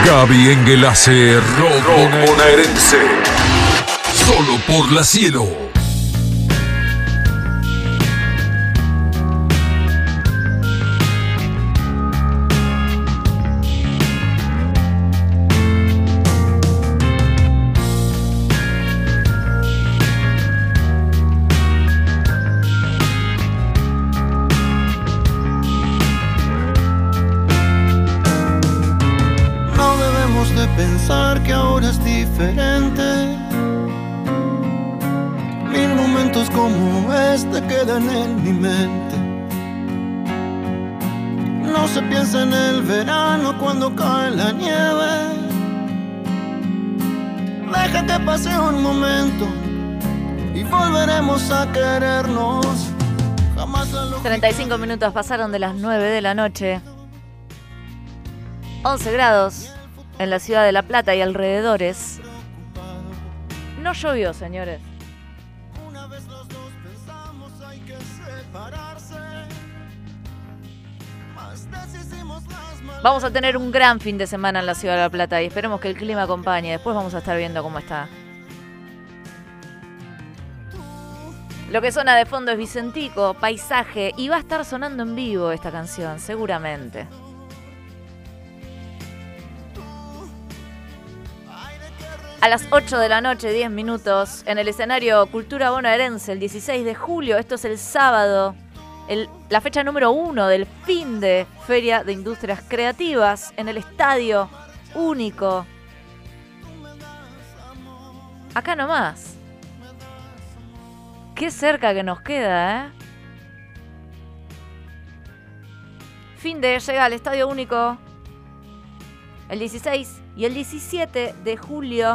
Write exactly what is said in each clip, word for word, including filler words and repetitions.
Gaby Engelase, rock bonaerense. Solo por la Cielo. Pensar que ahora es diferente. Mil momentos como este quedan en mi mente. No se piensa en el verano cuando cae la nieve. Deja que pase un momento y volveremos a querernos. Jamás la lógica... treinta y cinco minutos pasaron de las nueve de la noche. once grados en la ciudad de La Plata y alrededores. No llovió, señores. Una vez los dos pensamos hay que separarse. Más deshicimos las malas. Vamos a tener un gran fin de semana en la ciudad de La Plata y esperemos que el clima acompañe. Después vamos a estar viendo cómo está. Lo que suena de fondo es Vicentico, Paisaje, y va a estar sonando en vivo esta canción, seguramente. A las ocho de la noche, diez minutos, en el escenario Cultura Bonaerense, el dieciséis de julio, esto es el sábado, el, la fecha número uno del fin de Feria de Industrias Creativas, en el Estadio Único. Acá nomás. Qué cerca que nos queda, ¿eh? Fin de llega al Estadio Único el dieciséis y el diecisiete de julio.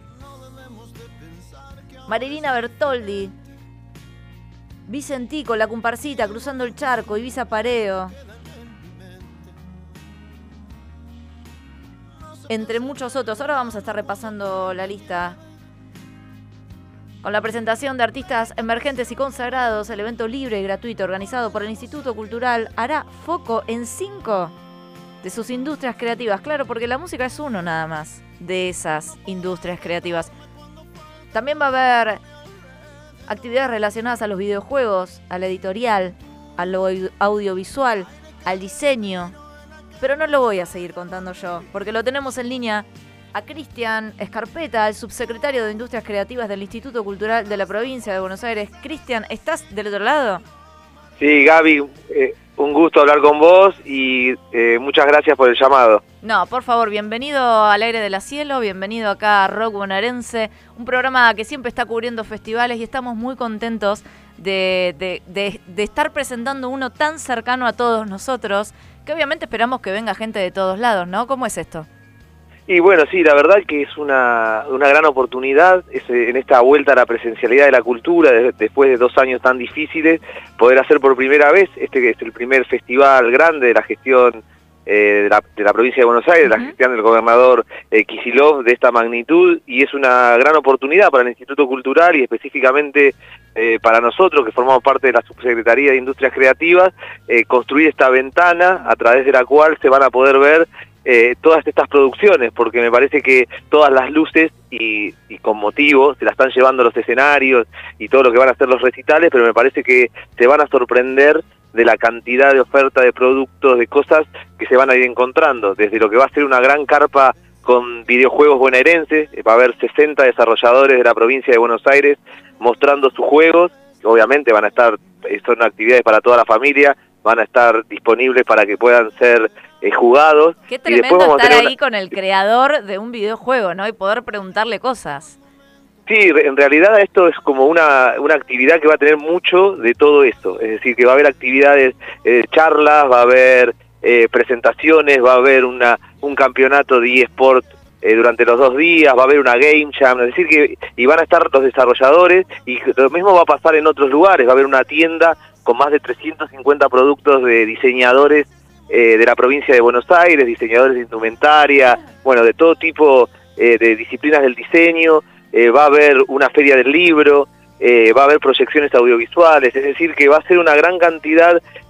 Marilina Bertoldi, Vicentico, La Comparsita, Cruzando el Charco, Ibiza Pareo. Entre muchos otros. Ahora vamos a estar repasando la lista. Con la presentación de artistas emergentes y consagrados, el evento libre y gratuito organizado por el Instituto Cultural hará foco en cinco de sus industrias creativas. Claro, porque la música es uno nada más de esas industrias creativas. También va a haber actividades relacionadas a los videojuegos, a la editorial, a lo audiovisual, al diseño. Pero no lo voy a seguir contando yo, porque lo tenemos en línea a Cristian Escarpeta, el subsecretario de Industrias Creativas del Instituto Cultural de la Provincia de Buenos Aires. Cristian, ¿estás del otro lado? Sí, Gaby, eh, un gusto hablar con vos y eh, muchas gracias por el llamado. No, por favor, bienvenido al Aire de la Cielo, bienvenido acá a Rock Bonaerense, un programa que siempre está cubriendo festivales y estamos muy contentos de, de, de, de estar presentando uno tan cercano a todos nosotros, que obviamente esperamos que venga gente de todos lados, ¿no? ¿Cómo es esto? Y bueno, sí, la verdad que es una, una gran oportunidad es, en esta vuelta a la presencialidad de la cultura, de, después de dos años tan difíciles, poder hacer por primera vez, este que es el primer festival grande de la gestión eh, de, la, de la provincia de Buenos Aires, uh-huh. La gestión del gobernador eh, Kicillof de esta magnitud, y es una gran oportunidad para el Instituto Cultural y específicamente eh, para nosotros, que formamos parte de la Subsecretaría de Industrias Creativas, eh, construir esta ventana a través de la cual se van a poder ver Eh, todas estas producciones, porque me parece que todas las luces y, y con motivo se la están llevando los escenarios y todo lo que van a ser los recitales, pero me parece que se van a sorprender de la cantidad de oferta de productos, de cosas que se van a ir encontrando, desde lo que va a ser una gran carpa con videojuegos bonaerenses, va a haber sesenta desarrolladores de la provincia de Buenos Aires mostrando sus juegos, obviamente van a estar, son actividades para toda la familia, van a estar disponibles para que puedan ser eh, jugados. Qué tremendo y después vamos estar a ahí una... con el creador de un videojuego, ¿no? Y poder preguntarle cosas. Sí, en realidad esto es como una, una actividad que va a tener mucho de todo esto. Es decir, que va a haber actividades, eh, charlas, va a haber eh, presentaciones, va a haber una un campeonato de eSport eh, durante los dos días, va a haber una Game Jam, es decir, que y van a estar los desarrolladores, y lo mismo va a pasar en otros lugares, va a haber una tienda con más de trescientos cincuenta productos de diseñadores eh, de la provincia de Buenos Aires, diseñadores de indumentaria, bueno, de todo tipo eh, de disciplinas del diseño, eh, va a haber una feria del libro, eh, va a haber proyecciones audiovisuales, es decir, que va a ser una gran cantidad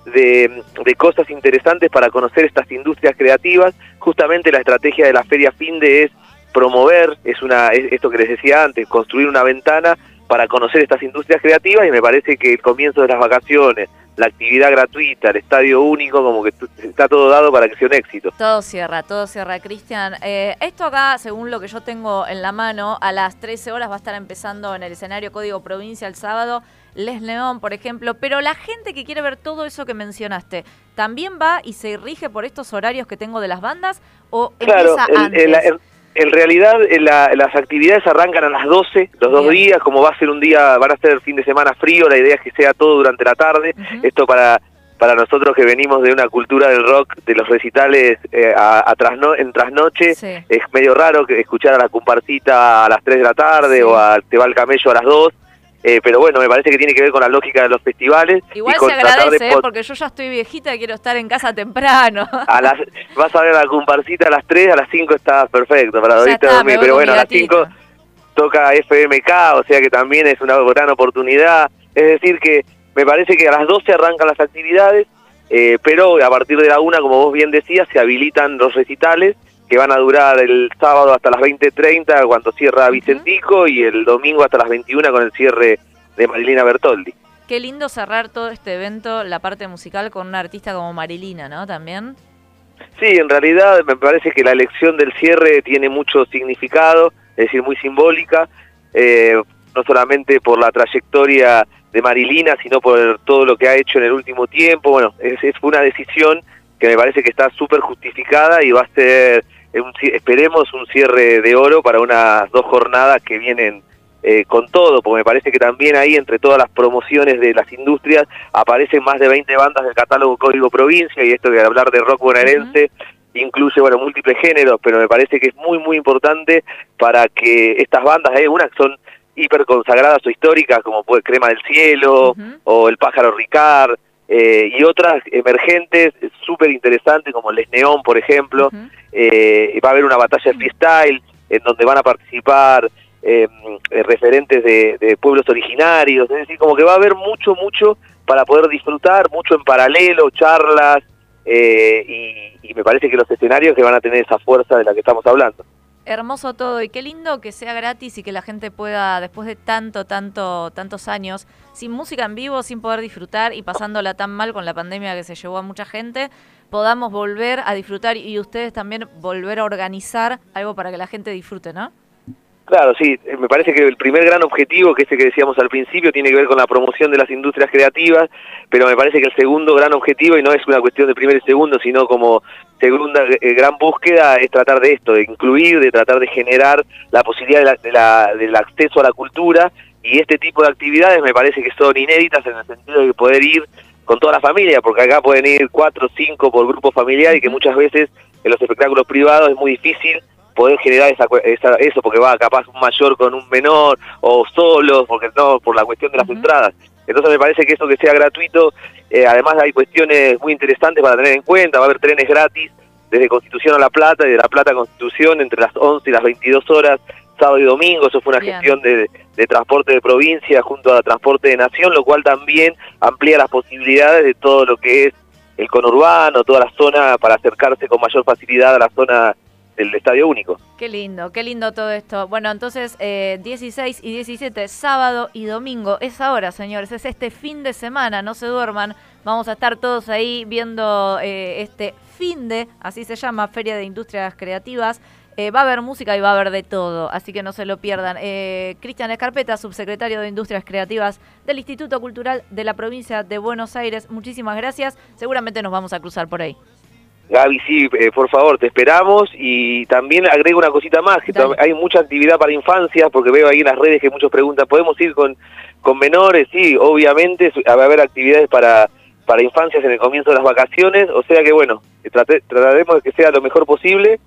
de, de cosas interesantes para conocer estas industrias creativas. Justamente la estrategia de la Feria Finde es promover, es una es esto que les decía antes, construir una ventana para conocer estas industrias creativas, y me parece que el comienzo de las vacaciones, la actividad gratuita, el estadio único, como que está todo dado para que sea un éxito. Todo cierra, todo cierra, Cristian. Eh, esto acá, según lo que yo tengo en la mano, a las trece horas va a estar empezando en el escenario Código Provincia el sábado, Les Neón, por ejemplo, pero la gente que quiere ver todo eso que mencionaste, ¿también va y se rige por estos horarios que tengo de las bandas o claro, empieza el, antes? El, el, en realidad la, las actividades arrancan a las doce, los dos Bien. días, como va a ser un día, van a ser el fin de semana frío, la idea es que sea todo durante la tarde. Uh-huh. Esto para para nosotros que venimos de una cultura del rock, de los recitales eh, a, a trasno, en trasnoche, sí. es medio raro que escuchar a la comparsita a las tres de la tarde sí. o a Te va el camello a las dos. Eh, pero bueno, me parece que tiene que ver con la lógica de los festivales. Igual y con se agradece, eh, porque yo ya estoy viejita y quiero estar en casa temprano. A las, vas a ver a la comparsita a las tres, a las cinco está perfecto para dormirte a dormir. Pero bueno, a las cinco toca F M K, o sea que también es una gran oportunidad. Es decir que me parece que a las doce arrancan las actividades, eh, pero a partir de la una, como vos bien decías, se habilitan los recitales, que van a durar el sábado hasta las veinte treinta cuando cierra Vicentico uh-huh. y el domingo hasta las veintiuna con el cierre de Marilina Bertoldi. Qué lindo cerrar todo este evento, la parte musical, con una artista como Marilina, ¿no? También. Sí, en realidad me parece que la elección del cierre tiene mucho significado, es decir, muy simbólica, eh, no solamente por la trayectoria de Marilina, sino por todo lo que ha hecho en el último tiempo. Bueno, es, es una decisión que me parece que está súper justificada y va a ser, un, esperemos, un cierre de oro para unas dos jornadas que vienen eh, con todo, porque me parece que también ahí, entre todas las promociones de las industrias, aparecen más de veinte bandas del catálogo Código Provincia, y esto de hablar de rock bonaerense uh-huh. incluye, bueno, múltiples géneros, pero me parece que es muy, muy importante para que estas bandas, hay unas que son hiper consagradas o históricas, como puede Crema del Cielo, uh-huh. o El Pájaro Ricard, Eh, y otras emergentes súper interesantes como Les Neón, por ejemplo. Uh-huh. eh, va a haber una batalla de freestyle en donde van a participar eh, referentes de, de pueblos originarios, es decir, como que va a haber mucho, mucho para poder disfrutar, mucho en paralelo, charlas, eh, y, y me parece que los escenarios que van a tener esa fuerza de la que estamos hablando. Hermoso todo, y qué lindo que sea gratis y que la gente pueda, después de tanto, tanto, tantos años, sin música en vivo, sin poder disfrutar y pasándola tan mal con la pandemia que se llevó a mucha gente, podamos volver a disfrutar y ustedes también volver a organizar algo para que la gente disfrute, ¿no? Claro, sí, me parece que el primer gran objetivo, que ese que decíamos al principio, tiene que ver con la promoción de las industrias creativas, pero me parece que el segundo gran objetivo, y no es una cuestión de primer y segundo, sino como segunda eh, gran búsqueda, es tratar de esto, de incluir, de tratar de generar la posibilidad de la, de la, del acceso a la cultura, y este tipo de actividades me parece que son inéditas en el sentido de poder ir con toda la familia, porque acá pueden ir cuatro o cinco por grupo familiar, y que muchas veces en los espectáculos privados es muy difícil poder generar esa, esa, eso, porque va capaz un mayor con un menor, o solos, porque no, por la cuestión de las uh-huh. entradas. Entonces me parece que eso que sea gratuito, eh, además hay cuestiones muy interesantes para tener en cuenta. Va a haber trenes gratis desde Constitución a La Plata y de La Plata a Constitución entre las once y las veintidós horas, sábado y domingo. Eso fue una Bien. gestión de, de transporte de provincia junto a transporte de nación, lo cual también amplía las posibilidades de todo lo que es el conurbano, toda la zona, para acercarse con mayor facilidad a la zona del Estadio Único. Qué lindo, qué lindo todo esto. Bueno, entonces eh, dieciséis y diecisiete, sábado y domingo, es ahora, señores, es este fin de semana, no se duerman, vamos a estar todos ahí viendo eh, este finde, así se llama, Feria de Industrias Creativas. Eh, va a haber música y va a haber de todo, así que no se lo pierdan. Eh, Cristian Escarpeta, subsecretario de Industrias Creativas del Instituto Cultural de la Provincia de Buenos Aires, muchísimas gracias, seguramente nos vamos a cruzar por ahí. Gaby, sí, eh, por favor, te esperamos, y también agrego una cosita más, que hay mucha actividad para infancias, porque veo ahí en las redes que muchos preguntan, ¿podemos ir con, con menores? Sí, obviamente va a haber actividades para, para infancias en el comienzo de las vacaciones, o sea que bueno, trate, trataremos de que sea lo mejor posible,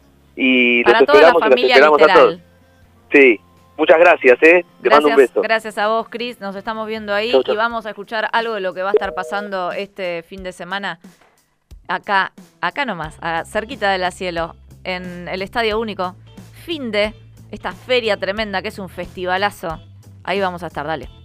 y para los esperamos y los esperamos literal. a todos. Sí, muchas gracias, ¿eh? Te gracias, mando un beso. Gracias a vos, Cris, nos estamos viendo ahí, chau, chau. Y vamos a escuchar algo de lo que va a estar pasando este fin de semana. Acá, acá nomás, a, cerquita de la Cielo, en el Estadio Único, Finde, esta feria tremenda que es un festivalazo. Ahí vamos a estar, dale.